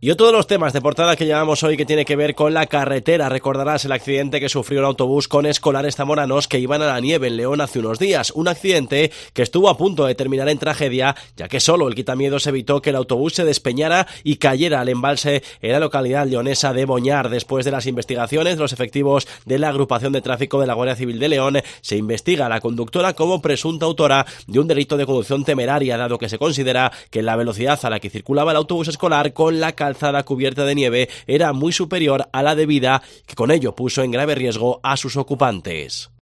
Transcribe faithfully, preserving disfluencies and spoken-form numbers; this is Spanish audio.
Y otro de los temas de portada que llevamos hoy que tiene que ver con la carretera. Recordarás el accidente que sufrió el autobús con escolares zamoranos que iban a la nieve en León hace unos días. Un accidente que estuvo a punto de terminar en tragedia, ya que solo el quitamiedos evitó que el autobús se despeñara y cayera al embalse en la localidad leonesa de Boñar. Después de las investigaciones de los efectivos de la agrupación de tráfico de la Guardia Civil de León, se investiga a la conductora como presunta autora de un delito de conducción temeraria, dado que se considera que la velocidad a la que circulaba el autobús escolar con la calzada cubierta de nieve era muy superior a la debida, que con ello puso en grave riesgo a sus ocupantes.